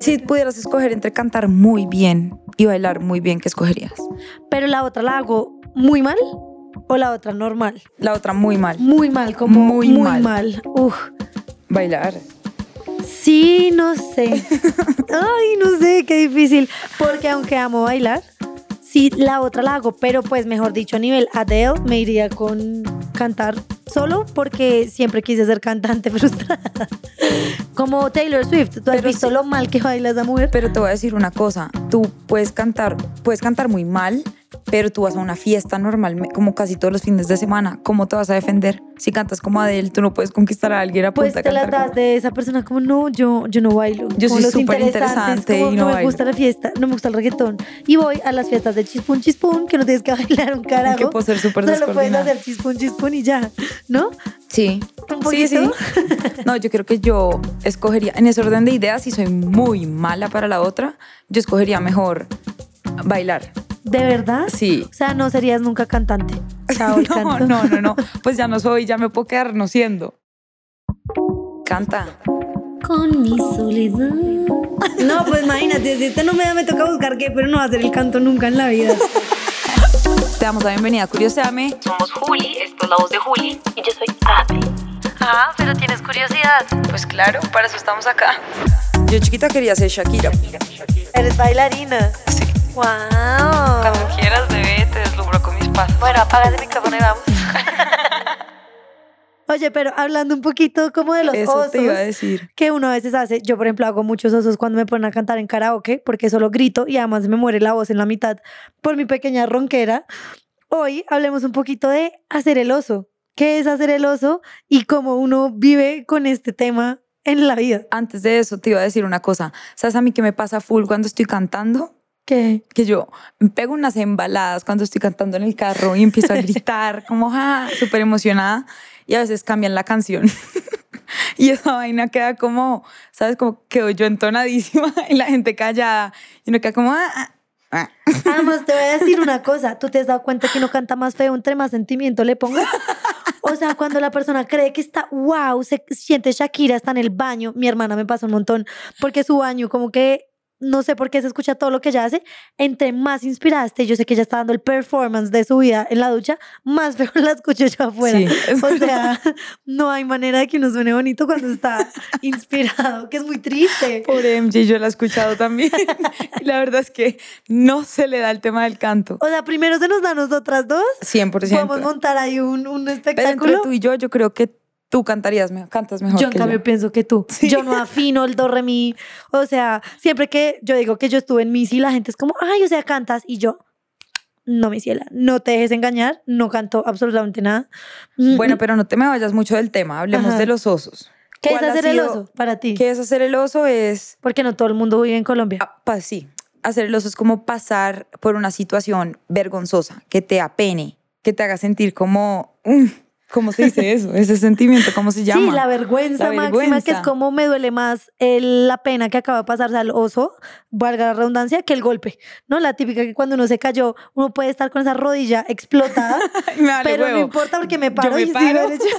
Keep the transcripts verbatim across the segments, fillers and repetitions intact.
Si pudieras escoger entre cantar muy bien y bailar muy bien, ¿qué escogerías? Pero la otra la hago muy mal o la otra normal. La otra muy mal. Muy mal, como Muy muy, mal. mal. Uf. Bailar. Sí, no sé. Ay, no sé, qué difícil. Porque aunque amo bailar, sí, la otra la hago, pero pues mejor dicho, a nivel Adele, me iría con cantar solo porque siempre quise ser cantante frustrada. Como Taylor Swift. ¿Tú has Pero visto sí. lo mal que baila esa mujer? Pero te voy a decir una cosa, tú puedes cantar, puedes cantar muy mal, pero tú vas a una fiesta normal, como casi todos los fines de semana. ¿Cómo te vas a defender? Si cantas como Adele, tú no puedes conquistar a alguien a Pues punta de te las cantar das como- de esa persona como, no, yo, yo no bailo. Yo Como soy los súper interesantes, interesante como, y no me bailo. gusta la fiesta, no me gusta el reggaetón. Y voy a las fiestas de chispún chispún, que no tienes que bailar un carajo. Que puedo ser súper Solo puedes descoordinada. hacer chispún chispún y ya, ¿no? Sí, Un sí, sí. poquito. No, yo creo que yo escogería, en ese orden de ideas, si soy muy mala para la otra, yo escogería mejor bailar. ¿De verdad? Sí. O sea, no serías nunca cantante. Chao, el No, canto. no, no, no. Pues ya no soy, ya me puedo quedar no siendo. Canta. Con mi soledad. No, pues imagínate, si este no me da, me toca buscar qué, pero no va a ser el canto nunca en la vida. Te damos la bienvenida a Curioséame. Somos Juli, esto es la voz de Juli y yo soy Ade. Ah, pero tienes curiosidad. Pues claro, para eso estamos acá. Yo chiquita quería ser Shakira. Eres bailarina. Sí. Wow. Cuando quieras, bebé, te deslumbro con mis pasos. Bueno, apaga el micrófono y vamos. Oye, pero hablando un poquito como de los Eso osos te iba a decir. que uno a veces hace, yo por ejemplo hago muchos osos cuando me ponen a cantar en karaoke porque solo grito y además me muere la voz en la mitad por mi pequeña ronquera. Hoy hablemos un poquito de hacer el oso. ¿Qué es hacer el oso y cómo uno vive con este tema en la vida? Antes de eso, te iba a decir una cosa. ¿Sabes a mí qué me pasa full cuando estoy cantando? ¿Qué? Que yo me pego unas embaladas cuando estoy cantando en el carro y empiezo a gritar como ja, súper emocionada y a veces cambian la canción y esa vaina queda como, ¿sabes? Como quedo yo entonadísima y la gente callada y uno queda como ah, ah, ah. Además te voy a decir una cosa, ¿tú te has dado cuenta que uno canta más feo entre más sentimiento le ponga? O sea, cuando la persona cree que está, wow, se siente Shakira, está en el baño, mi hermana me pasa un montón, porque su baño como que no sé por qué se escucha todo lo que ella hace, entre más inspirada esté, yo sé que ella está dando el performance de su vida en la ducha, más feo la escucho yo afuera. Sí, es o verdad. sea, no hay manera de que uno suene bonito cuando está inspirado, que es muy triste. Pobre M J, yo la he escuchado también y la verdad es que no se le da el tema del canto. O sea, primero se nos da a nosotras dos, cien por ciento. podemos montar ahí un, un Pero entre espectáculo. tú y yo, yo creo que tú cantarías, me- cantas mejor Yo en que cambio yo. pienso que tú. Sí. Yo no afino el do, re, mi. O sea, siempre que yo digo que yo estuve en Missy, la gente es como, ay, o sea, cantas. Y yo, no, mi ciela, no te dejes engañar, no canto absolutamente nada. Bueno, pero no te me vayas mucho del tema, hablemos Ajá. de los osos. ¿Qué es ¿Cuál ha hacer el sido- oso para ti? ¿Qué es hacer el oso? Es, Porque no todo el mundo vive en Colombia. ah, pa- sí, hacer el oso es como pasar por una situación vergonzosa, que te apene, que te haga sentir como, mm, ¿cómo se dice eso? Ese sentimiento, ¿cómo se llama? Sí, la vergüenza La máxima, vergüenza. que es como me duele más el- la pena que acaba de pasarse al oso, valga la redundancia, que el golpe, ¿no? La típica que cuando uno se cayó, uno puede estar con esa rodilla explotada, Me vale pero huevo. no importa porque me paro Yo me y paro. sigo derecho.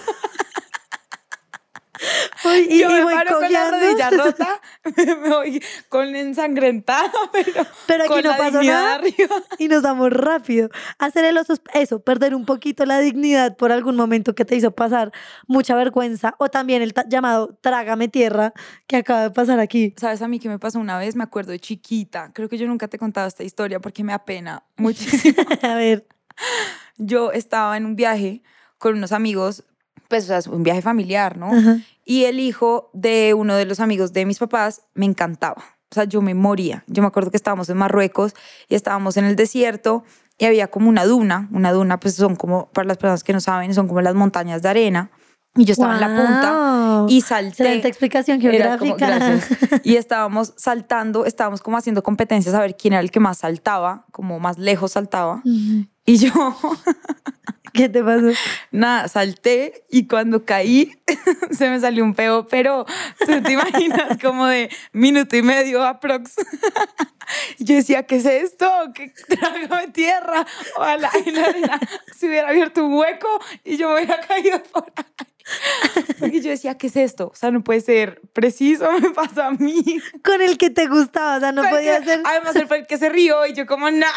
Uy, y, Yo y me voy paro con la cojeando. rodilla rota, me voy con ensangrentada, pero, Pero aquí con no la pasó dignidad nada. arriba. Y nos vamos rápido. Hacer el oso es eso, perder un poquito la dignidad por algún momento que te hizo pasar mucha vergüenza. O también el ta- llamado trágame tierra que acaba de pasar aquí. ¿Sabes a mí qué me pasó una vez? Me acuerdo de chiquita. Creo que yo nunca te he contado esta historia porque me apena muchísimo. A ver. Yo estaba en un viaje con unos amigos, pues o sea, un viaje familiar, ¿no? Ajá. Y el hijo de uno de los amigos de mis papás me encantaba. O sea, yo me moría. Yo me acuerdo que estábamos en Marruecos y estábamos en el desierto y había como una duna. Una duna, pues son como, para las personas que no saben, son como las montañas de arena. Y yo estaba en la punta Guau. y salté. Excelente explicación Era como- geográfica. gracias. Y estábamos saltando, estábamos como haciendo competencias a ver quién era el que más saltaba, como más lejos saltaba. Ujú. Y yo, ¿Qué te pasó? nada, salté y cuando caí se me salió un peo, pero tú te imaginas como de minuto y medio aprox. Yo decía, ¿qué es esto? ¿Qué trágame tierra? Ojalá en la arena se hubiera abierto un hueco y yo me hubiera caído por ahí. Porque yo decía, ¿qué es esto? O sea, no puede ser preciso, me pasa a mí. Con el que te gustaba, o sea, no Fue podía que- ser Además, él fue el que se rió y yo como, no.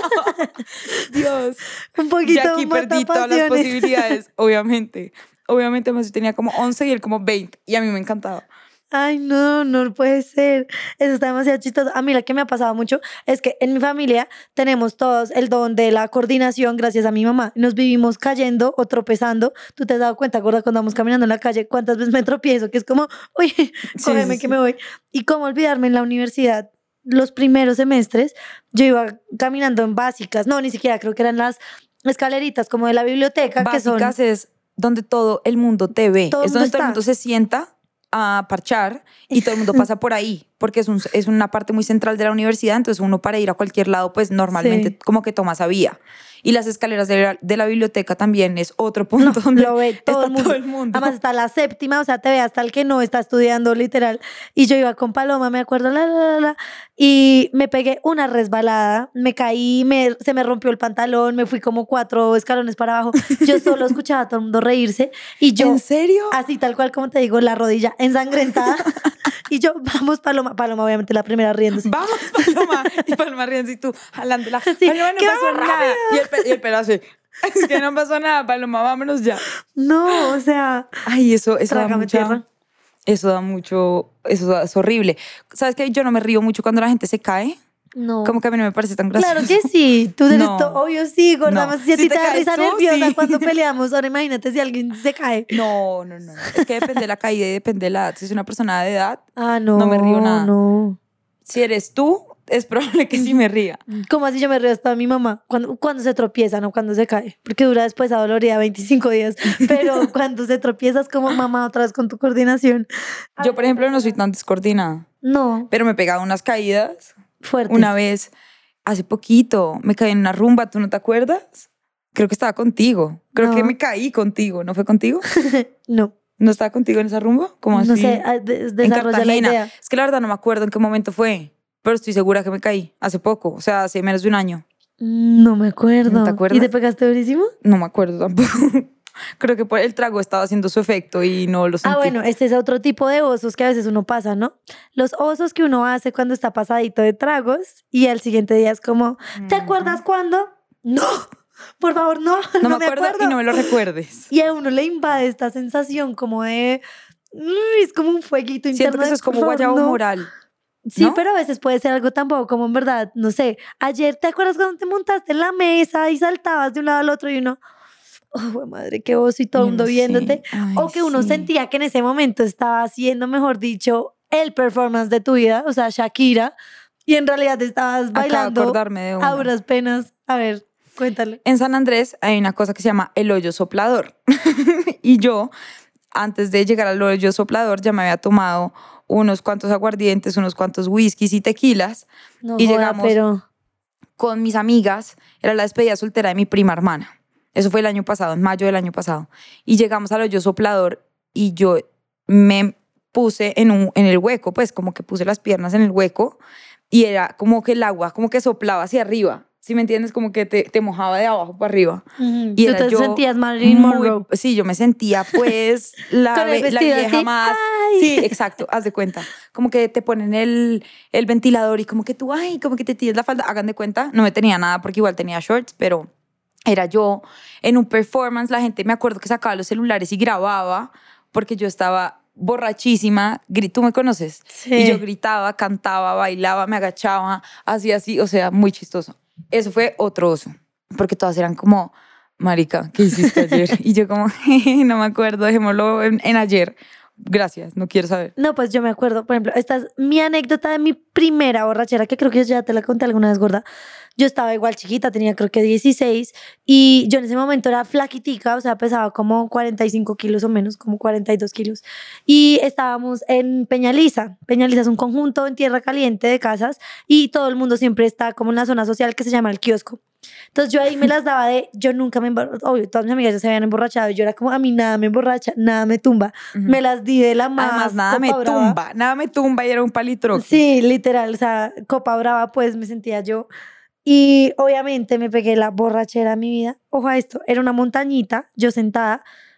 Dios. un poquito Y aquí perdí todas las matapasiones. posibilidades, obviamente. Obviamente, además yo tenía como once y él como veinte. Y a mí me encantaba. Ay, no, no puede ser. Eso está demasiado chistoso. A mí lo que me ha pasado mucho es que en mi familia tenemos todos el don de la coordinación gracias a mi mamá. Nos vivimos cayendo o tropezando. ¿Tú te has dado cuenta, gorda, cuando vamos caminando en la calle, cuántas veces me tropiezo? Que es como, oye, cógeme sí, que sí. me voy. Y cómo olvidarme en la universidad. Los primeros semestres yo iba caminando en básicas. No, ni siquiera creo que eran las escaleritas como de la biblioteca. que son Básicas es donde todo el mundo te ve. Todo el es donde mundo todo el está. mundo se sienta a parchar y todo el mundo pasa por ahí, porque es, un, es una parte muy central de la universidad, entonces uno para ir a cualquier lado, pues normalmente Sí. como que toma esa vía. Y las escaleras de la, de la biblioteca también es otro punto donde lo ve todo, está el mundo. todo el mundo. Además está la séptima, o sea, te ve hasta el que no está estudiando literal. Y yo iba con Paloma, me acuerdo, la, la, la, la, y me pegué una resbalada, me caí, me, se me rompió el pantalón, me fui como cuatro escalones para abajo. Yo solo escuchaba a todo el mundo reírse y yo, ¿En serio? así tal cual como te digo, la rodilla ensangrentada. Y yo, vamos, Paloma, Paloma, obviamente la primera riéndose. Vamos, Paloma. Y Paloma riendo y tú jalándola. Sí, Paloma, no que pasó vamos nada. Y el, pe- y el pelo así. Es que no pasó nada, Paloma, vámonos ya. No, o sea, Ay, eso, eso da trágame mucha... tierra. Eso da mucho... Eso da- es horrible. ¿Sabes qué? Yo no me río mucho cuando la gente se cae. No. Como que a mí no me parece tan gracioso. Claro que sí, tú eres No. to- obvio sí, gorda, No. más si a Si ti te te da caes risa tú, nerviosa sí. cuando peleamos, ahora imagínate si alguien se cae. No, no, no. Es que depende de la caída y depende de la edad. Si es una persona de edad, Ah, no, No me río nada. no. si eres tú, es probable que sí me ría. ¿Cómo así yo me río hasta de mi mamá? Cuando, cuando se tropieza, no cuando se cae, porque dura después adolorida veinticinco días, pero cuando se tropieza es como mamá otra vez con tu coordinación. Yo, por ejemplo, no soy tan descoordinada, No, pero me he pegado unas caídas. fuerte. Una vez, hace poquito, me caí en una rumba, ¿tú no te acuerdas? Creo que estaba contigo. Creo No. que me caí contigo, ¿no fue contigo? No, ¿No estaba contigo en esa rumba? ¿Cómo así? no sé, ah, de- En desarrolla la Cartagena. idea. Es que la verdad no me acuerdo en qué momento fue, pero estoy segura que me caí hace poco, o sea, hace menos de un año. No me acuerdo. ¿No te acuerdas? ¿Y te pegaste durísimo? No me acuerdo tampoco. Creo que por el trago estaba haciendo su efecto y no lo sentí. Ah, bueno, este es otro tipo de osos que a veces uno pasa, ¿no? Los osos que uno hace cuando está pasadito de tragos y al siguiente día es como, ¿te acuerdas cuándo? No, por favor, no, No, no, me acuerdo, y no me lo recuerdes. Y a uno le invade esta sensación como de, "Uy", es como un fueguito interno. Siento que eso de, es como "Por favor, guayabo no". moral. Sí, ¿no? pero a veces puede ser algo tan bobo como en verdad, no sé, ayer te acuerdas cuando te montaste en la mesa y saltabas de un lado al otro y uno, oh, madre, qué oso y todo el Yo mundo no sé. viéndote. Ay, O que uno sí. sentía que en ese momento estaba haciendo, mejor dicho, el performance de tu vida, o sea, Shakira, y en realidad estabas Acabo de bailando acordarme de a una. duras penas. A ver, cuéntale. En San Andrés hay una cosa que se llama el hoyo soplador. Y yo, antes de llegar al hoyo soplador, ya me había tomado unos cuantos aguardientes, unos cuantos whiskies y tequilas. No Y joda, llegamos- pero Con mis amigas, era la despedida soltera de mi prima hermana. Eso fue el año pasado, en mayo del año pasado. Y llegamos al hoyo soplador y yo me puse en, un, en el hueco, pues como que puse las piernas en el hueco y era como que el agua como que soplaba hacia arriba. ¿Sí me entiendes? Como que te, te mojaba de abajo para arriba. ujú, Y tú era te yo sentías Marilyn muy- Monroe. Sí, yo me sentía pues la, Con el ve- la vestido vieja así, más... ¡ay! Sí, exacto, haz de cuenta. Como que te ponen el, el ventilador y como que tú, ay, como que te tienes la falda. Hagan de cuenta, no me tenía nada porque igual tenía shorts, pero era yo en un performance. La gente, me acuerdo que sacaba los celulares y grababa porque yo estaba borrachísima. Gri- ¿Tú me conoces? Sí. Y yo gritaba, cantaba, bailaba, me agachaba, hacía así, o sea, muy chistoso. Eso fue otro oso, porque todas eran como, marica, ¿qué hiciste ayer? Y yo como, "Jeje, no me acuerdo, dejémoslo en, en ayer. Gracias, no quiero saber. No, pues yo me acuerdo, por ejemplo, esta es mi anécdota de mi primera borrachera, que creo que ya te la conté alguna vez, gorda. Yo estaba igual chiquita, tenía creo que dieciséis, y yo en ese momento era flaquitica, o sea, pesaba como cuarenta y cinco kilos o menos, como cuarenta y dos kilos. Y estábamos en Peñaliza. Peñaliza es un conjunto en tierra caliente de casas, y todo el mundo siempre está como en la zona social que se llama el kiosco. Entonces yo ahí me las daba de, yo nunca me emborrachaba, obvio, todas mis amigas ya se habían emborrachado, y yo era como, a mí nada me emborracha, nada me tumba. Me las di de la más Además, nada me copa brava. tumba, nada me tumba y era un palitroque. Sí, literal, o sea, copa brava, pues me sentía yo. Y obviamente me pegué la borrachera de mi vida. Ojo a esto, era una montañita, yo sentada,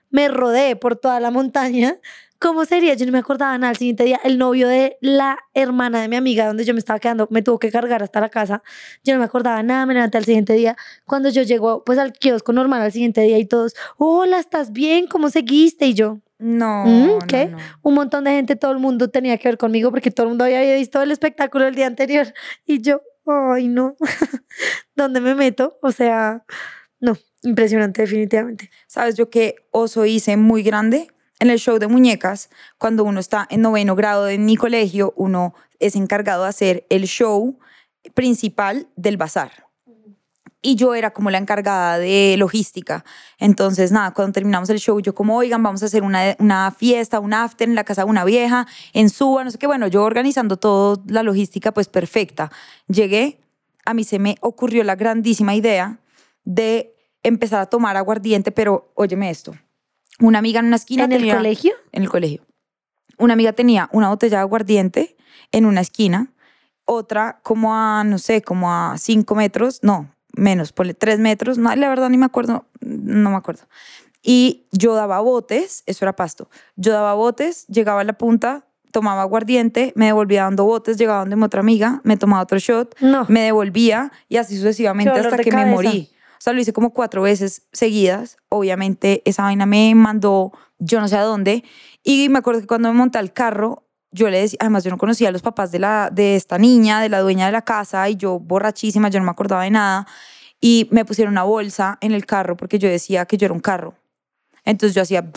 me rodé por toda la montaña. ¿Cómo sería? Yo no me acordaba nada. Al siguiente día, el novio de la hermana de mi amiga, donde yo me estaba quedando, me tuvo que cargar hasta la casa. Yo no me acordaba nada, me levanté al siguiente día. Cuando yo llego, pues, al kiosco normal al siguiente día y todos, hola, ¿estás bien? ¿Cómo seguiste? Y yo, No, ¿Mm? ¿qué? no, no. Un montón de gente, todo el mundo tenía que ver conmigo porque todo el mundo había visto el espectáculo el día anterior. Y yo, ay, no. ¿Dónde me meto? O sea, no, impresionante, definitivamente. ¿Sabes yo qué oso hice muy grande? En el show de muñecas, cuando uno está en noveno grado en mi colegio, uno es encargado de hacer el show principal del bazar. Y yo era como la encargada de logística. Entonces, nada, cuando terminamos el show, yo como, oigan, vamos a hacer una, una fiesta, un after en la casa de una vieja, en Suba, no sé qué. Bueno, yo organizando toda la logística, pues perfecta. Llegué, a mí se me ocurrió la grandísima idea de empezar a tomar aguardiente, pero óyeme esto. Una amiga en una esquina ¿En tenía... el colegio? En el colegio. Una amiga tenía una botella de aguardiente en una esquina, otra como a, no sé, como a cinco metros, no, menos, ponle tres metros, no, la verdad ni me acuerdo, no me acuerdo. Y yo daba botes, eso era Pasto, yo daba botes, llegaba a la punta, tomaba aguardiente, me devolvía dando botes, llegaba donde mi otra amiga, me tomaba otro shot, No. me devolvía y así sucesivamente Qué dolor hasta de que cabeza. me morí. O sea, lo hice como cuatro veces seguidas. Obviamente esa vaina me mandó yo no sé a dónde. Y me acuerdo que cuando me monté al carro, yo le decía, además yo no conocía a los papás de, la, de esta niña, de la dueña de la casa, y yo borrachísima, yo no me acordaba de nada. Y me pusieron una bolsa en el carro porque yo decía que yo era un carro. Entonces yo hacía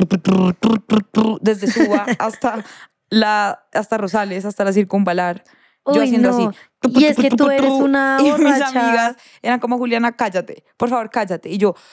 desde Suba hasta, la, hasta Rosales, hasta la Circunvalar. Yo Uy, haciendo no. así. Y es que tú eres una Y mis borracha. amigas eran como, Juliana, cállate, por favor, cállate. Y yo,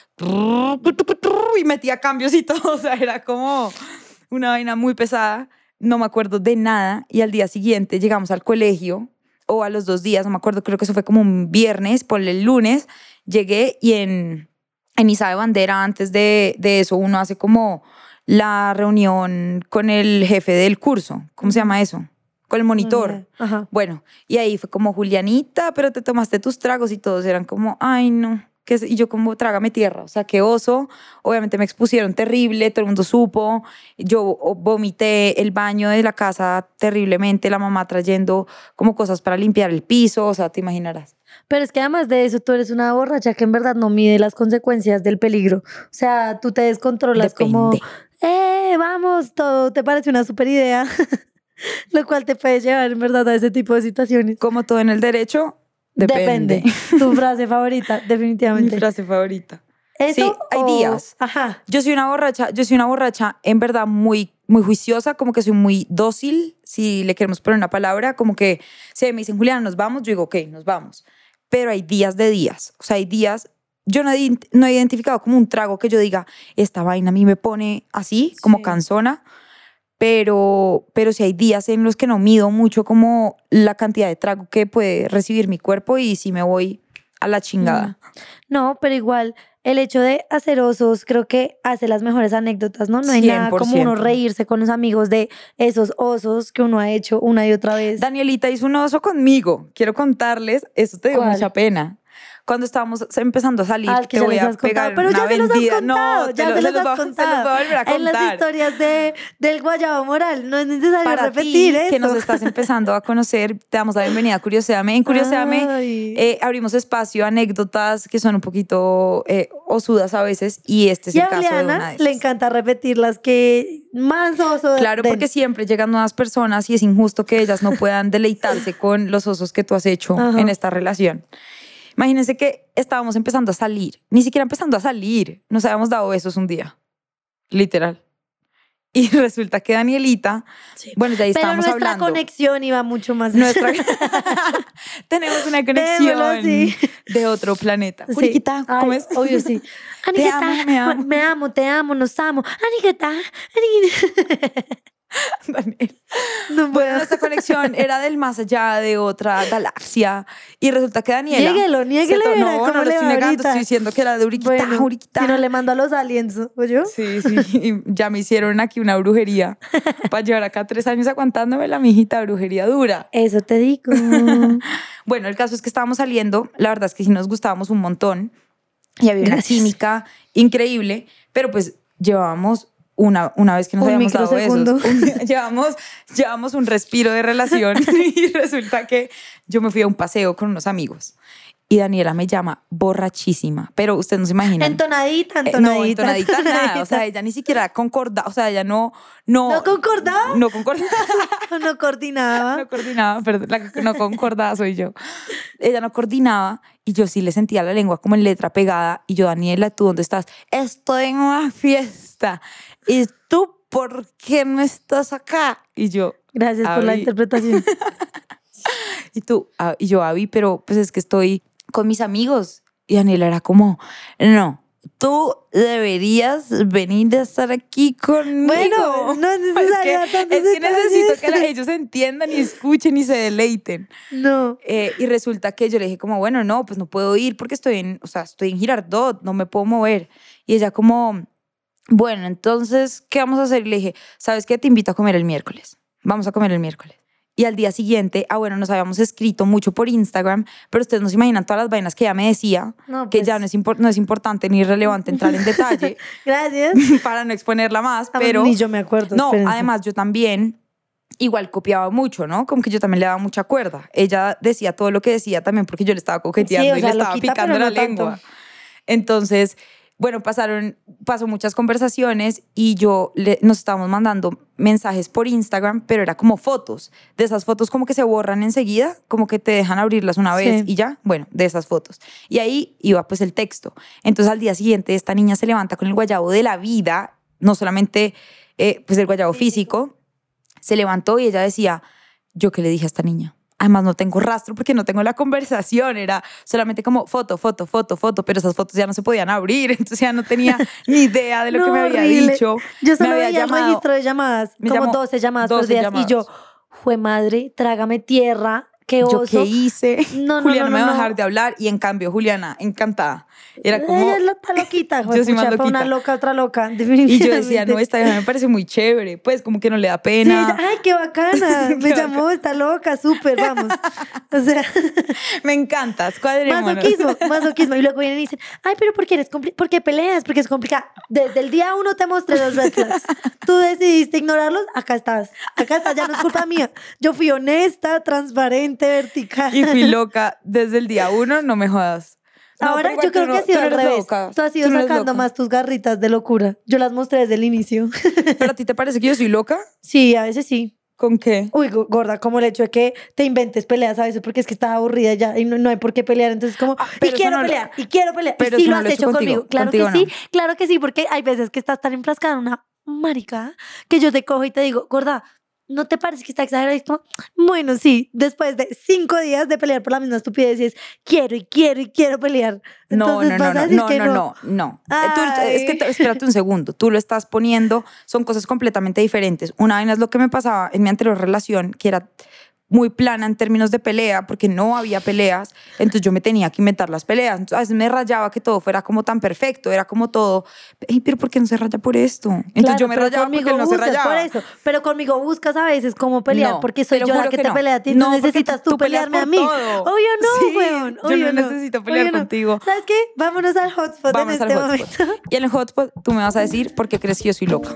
y metía cambios y todo. O sea, era como una vaina muy pesada. No me acuerdo de nada. Y al día siguiente llegamos al colegio, o a los dos días, no me acuerdo, creo que eso fue como un viernes, por el lunes, llegué y en, en Izá de Bandera, antes de, de eso, uno hace como la reunión con el jefe del curso. ¿Cómo se llama eso? Con el monitor. Ajá. Bueno, y ahí fue como, Julianita, pero te tomaste tus tragos, y todos eran como, ay, no. ¿Qué es? Y yo como, trágame tierra. O sea, qué oso. Obviamente me expusieron terrible, todo el mundo supo. Yo vomité el baño de la casa terriblemente, la mamá trayendo como cosas para limpiar el piso. O sea, te imaginarás. Pero es que además de eso, tú eres una borracha que en verdad no mide las consecuencias del peligro. O sea, tú te descontrolas. Depende. Como, eh, vamos, todo te parece una super idea. Lo cual te puede llevar en verdad a ese tipo de situaciones. Como todo en el derecho, depende. Tu frase favorita, definitivamente. Mi frase favorita. ¿Eso Sí, hay o- días. Ajá. Yo soy una borracha, yo soy una borracha en verdad muy, muy juiciosa, como que soy muy dócil, si le queremos poner una palabra, como que si me dicen, Juliana, nos vamos, yo digo, ok, nos vamos. Pero hay días de días, o sea, hay días, yo no he, no he identificado como un trago que yo diga, esta vaina a mí me pone así, como Sí. cansona, pero, pero sí hay días en los que no mido mucho como la cantidad de trago que puede recibir mi cuerpo y si me voy a la chingada. No, pero igual, el hecho de hacer osos creo que hace las mejores anécdotas, ¿no? No hay nada como cien uno por ciento. reírse con los amigos de esos osos que uno ha hecho una y otra vez. Danielita hizo un oso conmigo. Quiero contarles, eso te dio ¿Cuál? mucha pena. Cuando estábamos empezando a salir, Ah, que te ya voy les a has contado. pegar Pero una ya se los has vendida. contado, No, ya te lo- se los los has voy a- contado. Se los voy a volver a En las contar. historias de, del Guayabo Moral, no es necesario Para repetir ti, eso. que nos estás empezando a conocer, te damos la bienvenida a Curioséame. En Curioséame Ay. eh, abrimos espacio a anécdotas que son un poquito eh, osudas a veces, y este es Y el a caso de una Juliana de le esas. encanta repetir las que más oso Claro, den. porque siempre llegan nuevas personas y es injusto que ellas no puedan deleitarse con los osos que tú has hecho Ajá. en esta relación. Imagínense que estábamos empezando a salir, ni siquiera empezando a salir, nos habíamos dado besos un día, literal. Y resulta que Danielita, Sí. bueno, ya ahí Pero estábamos nuestra hablando. conexión iba mucho más Nuestra tenemos una Démoslo conexión así. de otro planeta. Sí. Juriquita, ¿cómo Ay, es? obvio, sí. Te Anigueta, amo, me amo. me amo, te amo, nos amo. Anigueta, Anigueta. Daniel. No Bueno, puedo. nuestra conexión era del más allá, de otra galaxia. Y resulta que Daniela... Niéguelo, niéguelo, se to- verá No, cómo no lo le estoy va negando, ahorita. estoy diciendo que era de Uriquita, Bueno, Uriquita. si no le mando a los aliens, ¿oyó? Sí, sí, y ya me hicieron aquí una brujería para llevar acá tres años aguantándome la mijita, brujería dura. Eso te digo. Bueno, el caso es que estábamos saliendo, la verdad es que sí nos gustábamos un montón y había una Gracias. química increíble, pero pues llevábamos una, una vez que nos Un habíamos dado besos, microsegundo. un- llevamos, llevamos un respiro de relación y resulta que yo me fui a un paseo con unos amigos y Daniela me llama borrachísima, pero ustedes no se imaginan. Entonadita, Eh, entonadita. no, entonadita nada, o sea, ella ni siquiera concordaba, o sea, ella no... ¿No, ¿No concordaba? No concordaba. No coordinaba. No coordinaba, perdón, la que no concordaba soy yo. Ella no coordinaba y yo sí le sentía la lengua como en letra pegada y yo, Daniela, ¿tú dónde estás? Estoy en una fiesta. ¿Y tú por qué no estás acá? Y yo, Gracias por la Abby. interpretación. y tú, ah, y yo, Abby, pero pues es que estoy con mis amigos. Y Daniela era como, no, tú deberías venir a estar aquí conmigo. Bueno, no es Es necesario que, tantos es que necesito que la- detalles. ellos entiendan y escuchen y se deleiten. No. Eh, y resulta que yo le dije como, bueno, no, pues no puedo ir porque estoy en, o sea, estoy en Girardot, no me puedo mover. Y ella como, bueno, entonces, ¿qué vamos a hacer? Y le dije, ¿sabes qué? Te invito a comer el miércoles. Vamos a comer el miércoles. Y al día siguiente, ah, bueno, nos habíamos escrito mucho por Instagram, pero ustedes no se imaginan todas las vainas que ella me decía, No, que pues. ya no es, impor- no es importante ni relevante entrar en detalle Gracias. para no exponerla más, Ah, pero... Ni yo me acuerdo. No, espérense. además yo también igual copiaba mucho, ¿no? Como que yo también le daba mucha cuerda. Ella decía todo lo que decía también porque yo le estaba coqueteando Sí, o y sea, le estaba loquita, picando pero la no tanto. lengua. Entonces, bueno, pasaron, pasó muchas conversaciones y yo le, nos estábamos mandando mensajes por Instagram, pero era como fotos. De esas fotos como que se borran enseguida, como que te dejan abrirlas una vez Sí. y ya, bueno, de esas fotos. Y ahí iba pues el texto. Entonces al día siguiente esta niña se levanta con el guayabo de la vida, no solamente eh, pues el guayabo físico, se levantó y ella decía, ¿yo qué le dije a esta niña? Además no tengo rastro porque no tengo la conversación, era solamente como foto, foto, foto, foto, pero esas fotos ya no se podían abrir, entonces ya no tenía ni idea de lo No, que me había horrible. dicho. Yo Me solo había veía el llamado- registro de llamadas, me como llamó doce llamadas por doce día. llamadas. Y yo, jue madre, trágame tierra, qué ¿Yo oso. qué hice? No, no, Juliana no, me no, va a no. dejar de hablar y en cambio Juliana, encantada. Era como... Ella es la está loquita, Yo soy más juepucha, fue una loquita. loca, otra loca, Y definitivamente. yo decía, no, esta vieja me parece muy chévere, pues como que no le da Sí, pena. ella, ay, qué bacana, me Qué llamó, está loca, súper, vamos. O sea, Me encantas, cuadrémonos. masoquismo, masoquismo. Y luego vienen y dicen, ay, pero ¿por qué eres compli- ¿por qué peleas? Porque es complicado. Desde el día uno te mostré los red flags. Tú decidiste ignorarlos, acá estás. Acá estás, ya no es culpa mía. Yo fui honesta, transparente, vertical. Y fui loca desde el día uno, no me jodas. No, Ahora pero igual yo creo tú que no- ha sido tú no al eres revés. loca. Tú has ido Tú no eres sacando loca. más tus garritas de locura. Yo las mostré desde el inicio. ¿Pero a ti te parece que yo soy loca? Sí, a veces sí. ¿Con qué? Uy, go- gorda, como el hecho de que te inventes peleas a veces porque es que estás aburrida ya y no, no hay por qué pelear. Entonces, como, y pero eso quiero no lo- pelear, y quiero pelear. pero y sí eso lo no has lo he hecho hecho conmigo. contigo. Claro Contigo que sí, no. claro que sí, porque hay veces que estás tan enfrascada en una marica que yo te cojo y te digo, gorda, ¿no te parece que está exagerado? Y es como, bueno, sí, después de cinco días de pelear por la misma estupidez, y es, quiero y quiero y quiero pelear. No, Entonces no, no, vas a no, decir no, que no, no, no. Eh, tú- Ay. es que te- espérate un segundo. Tú lo estás poniendo, son cosas completamente diferentes. Una vaina es lo que me pasaba en mi anterior relación, que era muy plana en términos de pelea, porque no había peleas, entonces yo me tenía que inventar las peleas. Entonces, a veces me rayaba que todo fuera como tan perfecto, era como todo, "Ey, pero ¿por qué no se raya por esto?" Entonces Claro, yo me pero rayaba porque conmigo él no se buscas rayaba. por eso. Pero conmigo buscas a veces cómo pelear, No, porque soy te lo yo la juro que, que te no. pelea a ti. No, No, porque necesitas tú tú, peleas pelearme a por mí. todo. Obvio no, Sí, weón. yo Obvio no no. necesito pelear Obvio no. contigo. ¿Sabes qué? Vámonos al hotspot Vamos en al este hotspot. momento. Y en el hotspot tú me vas a decir por qué crees que yo soy loca.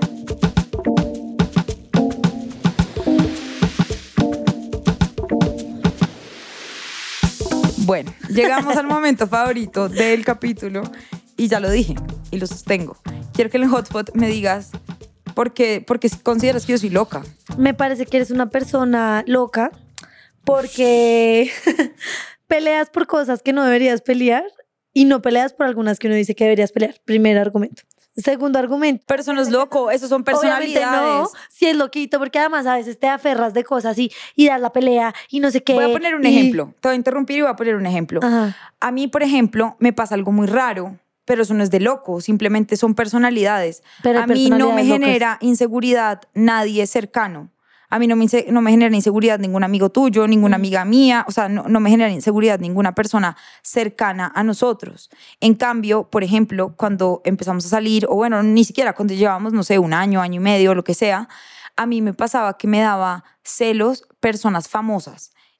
Bueno, llegamos al momento favorito del capítulo y ya lo dije y lo sostengo. Quiero que en el hotspot me digas por qué, por qué consideras que yo soy loca. Me parece que eres una persona loca porque peleas por cosas que no deberías pelear y no peleas por algunas que uno dice que deberías pelear. Primer argumento. Segundo argumento. Pero eso no es loco, eso son Obviamente personalidades. no, si es loquito, porque además a veces te aferras de cosas y, y das la pelea y no sé qué. Voy a poner un y- ejemplo. Te voy a interrumpir y voy a poner un ejemplo. Ajá. A mí, por ejemplo, me pasa algo muy raro, pero eso no es de loco, simplemente son personalidades. Pero hay a mí no me personalidades locas. genera inseguridad nadie cercano. A mí no me, inse- no me genera inseguridad ningún amigo tuyo, ninguna amiga mía, o sea, no, no me genera inseguridad ninguna persona cercana a nosotros. En cambio, por ejemplo, cuando empezamos a salir, o bueno, ni siquiera cuando llevábamos, no sé, un año, año y medio, lo que sea, a mí me pasaba que me daba celos personas famosas.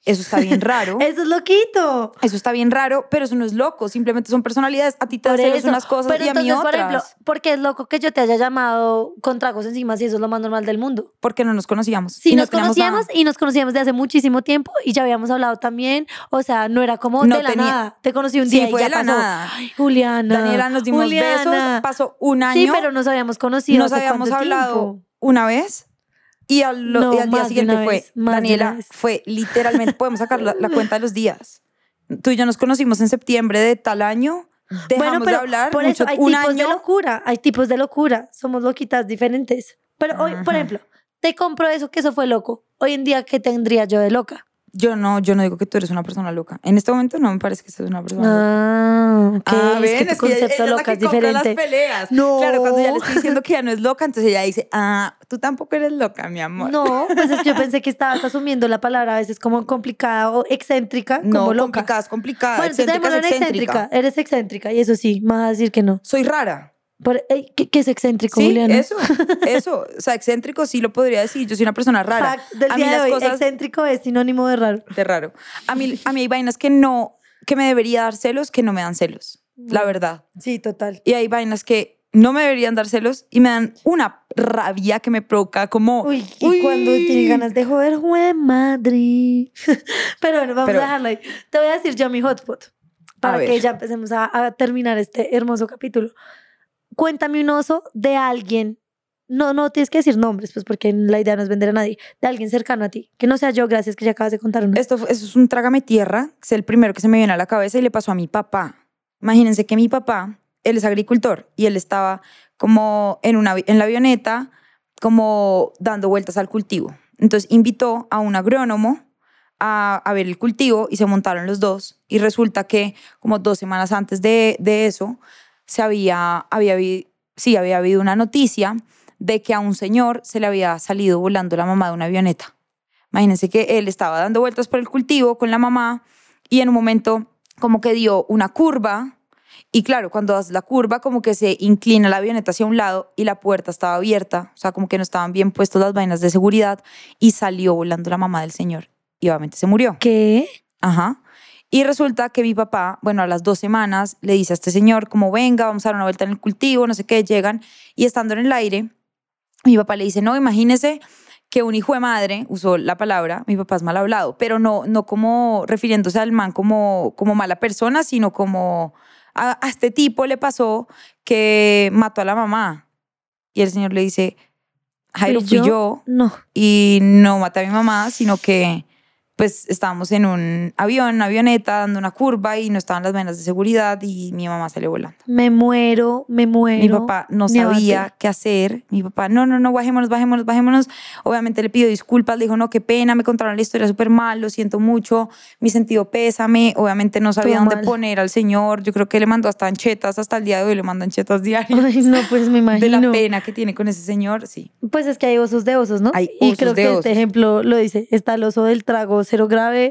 Eso está bien raro. Eso es loquito. Eso está bien raro, pero eso no es loco. Simplemente son personalidades. A ti te Por hacen eso. unas cosas Pero y a mí entonces, otras. por ejemplo, ¿por qué es loco que yo te haya llamado con tragos encima si eso es lo más normal del mundo? Porque no nos conocíamos. Sí, y no nos teníamos conocíamos nada. y nos conocíamos de hace muchísimo tiempo y ya habíamos hablado también. O sea, no era como No de la tenía- nada. Te conocí un Sí, día fue y ya de la pasó. nada. Ay, Juliana. Daniela, nos dimos Juliana. besos, pasó un año. Sí, pero nos habíamos conocido Nos hace habíamos cuánto hablado tiempo. una vez y al, lo- No, y al día más de siguiente una fue, vez, más de Daniela, una vez. fue literalmente, podemos sacar la, la cuenta de los días. Tú y yo nos conocimos en septiembre de tal año, dejamos Bueno, pero de hablar por mucho, eso hay un tipos de año. locura, hay tipos de locura, somos loquitas diferentes. Pero hoy, por Ajá. ejemplo, te compro eso, que eso fue loco. Hoy en día, ¿qué tendría yo de loca? Yo no, yo no digo que tú eres una persona loca. En este momento no me parece que seas una persona loca. Ah, ok, Ah, es ven, que tu es que ella- concepto ella es la loca que es compra las diferente. peleas. No. Claro, cuando ya le estoy diciendo que ya no es loca, entonces ella dice, ah, tú tampoco eres loca, mi amor. No, pues es que yo pensé que estabas asumiendo la palabra a veces como complicada o excéntrica, No, como loca. complicada es complicada, Bueno, entonces excéntrica es démoslo en excéntrica. excéntrica. Eres excéntrica y eso sí, me vas a decir que no. Soy rara. Por- ey, ¿qué, qué es excéntrico, Sí, Juliana? eso, eso. O sea, excéntrico sí lo podría decir. Yo soy una persona rara. Fact del a mí día de las hoy, cosas excéntrico es sinónimo de raro. de raro. A mí, a mí hay vainas que no, que me debería dar celos, que no me dan celos. La verdad. Sí, total. Y hay vainas que no me deberían dar celos y me dan una rabia que me provoca como... Uy, y uy. cuando tienes ganas de joder, jue madre. Pero bueno, vamos Pero- a dejarlo ahí. Te voy a decir yo mi hotspot para ver. que ya empecemos a, a terminar este hermoso capítulo. Cuéntame un oso de alguien. No, no tienes que decir nombres, pues porque la idea no es vender a nadie. De alguien cercano a ti. Que no sea yo, gracias, que ya acabas de contar uno. Esto, fue- eso es un trágame tierra, es el primero que se me viene a la cabeza y le pasó a mi papá. Imagínense que mi papá, él es agricultor y él estaba como en, una, en la avioneta, como dando vueltas al cultivo. Entonces invitó a un agrónomo a, a ver el cultivo y se montaron los dos. Y resulta que como dos semanas antes de, de eso, se había, había, habi- sí, había habido una noticia de que a un señor se le había salido volando la mamá de una avioneta. Imagínense que él estaba dando vueltas por el cultivo con la mamá y en un momento como que dio una curva y claro, cuando das la curva como que se inclina la avioneta hacia un lado y la puerta estaba abierta, o sea, como que no estaban bien puestas las vainas de seguridad y salió volando la mamá del señor y obviamente se murió. ¿Qué? Ajá. Y resulta que mi papá, bueno, a las dos semanas le dice a este señor como venga, vamos a dar una vuelta en el cultivo, no sé qué, llegan y estando en el aire, mi papá le dice, no, imagínese que un hijo de madre, usó la palabra, mi papá es mal hablado, pero no, no como refiriéndose al man como, como mala persona, sino como a, a este tipo le pasó que mató a la mamá. Y el señor le dice, Jairo, ¿Fui fui yo? yo No. y no maté a mi mamá, sino que pues estábamos en un avión, una avioneta, dando una curva y no estaban las venas de seguridad y mi mamá salió volando. Me muero, me muero. Mi papá no me sabía abaté. qué hacer. Mi papá, no, no, no, bajémonos, bajémonos, bajémonos. Obviamente le pidió disculpas, le dijo, no, qué pena, me contaron la historia súper mal, lo siento mucho, mi sentido pésame. Obviamente no sabía Todo dónde mal. poner al señor. Yo creo que le mandó hasta anchetas, hasta el día de hoy le mandan anchetas diarias. Ay, no, pues me De la imagino. pena que tiene con ese señor, sí. Pues es que hay osos de osos, ¿no? Hay y osos creo de que osos. este ejemplo lo dice. Está el oso del trago cero grave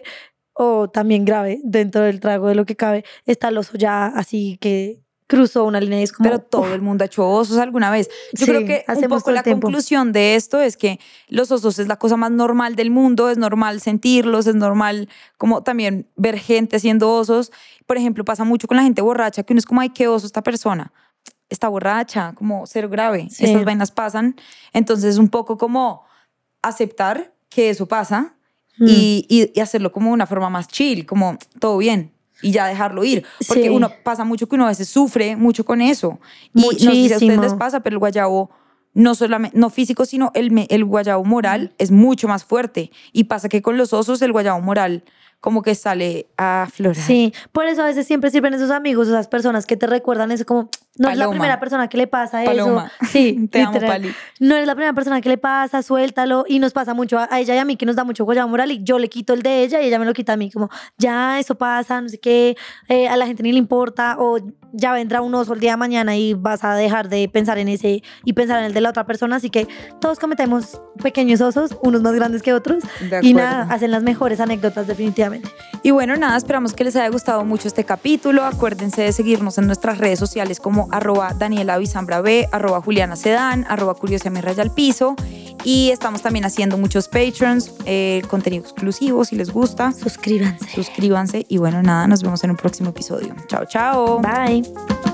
o también grave dentro del trago de lo que cabe. Está el oso ya así que cruzó una línea y es como... Pero todo el mundo ha hecho osos alguna vez. Yo Sí, creo que un hacemos poco todo el la tiempo. conclusión de esto es que los osos es la cosa más normal del mundo, es normal sentirlos, es normal como también ver gente haciendo osos. Por ejemplo, pasa mucho con la gente borracha, que uno es como, ay, qué oso esta persona. Está borracha, como cero grave. Sí. Estas vainas pasan. Entonces, un poco como aceptar que eso pasa Mm. y, y, y hacerlo como de una forma más chill, como todo bien. Y ya dejarlo ir. Porque Sí. uno pasa mucho que uno a veces sufre mucho con eso. Y no sé si a ustedes Muchísimo. les pasa, pero el guayabo, no solamente, no físico, sino el, me- el guayabo moral es mucho más fuerte. Y pasa que con los osos el guayabo moral como que sale a florar. Sí, por eso a veces siempre sirven esos amigos, esas personas que te recuerdan eso como, no es la Paloma. primera persona que le pasa Paloma. eso. Sí, Te amo, literal. Pali. No eres la primera persona que le pasa, suéltalo. Y nos pasa mucho a a ella y a mí que nos da mucho guayabo moral y yo le quito el de ella y ella me lo quita a mí. Como, ya, eso pasa, no sé qué, eh, a la gente ni le importa o ya vendrá un oso el día de mañana y vas a dejar de pensar en ese y pensar en el de la otra persona. Así que todos cometemos pequeños osos, unos más grandes que otros. De Y acuerdo. nada, hacen las mejores anécdotas definitivamente. Y bueno, nada, esperamos que les haya gustado mucho este capítulo. Acuérdense de seguirnos en nuestras redes sociales como arroba Daniela Bizambra B, arroba Juliana Sedán, arroba Curiosa Mi Raya al Piso. Y estamos también haciendo muchos Patreons, eh, contenido exclusivo si les gusta. Suscríbanse. Suscríbanse y bueno, nada, nos vemos en un próximo episodio. Chao, chao. Bye.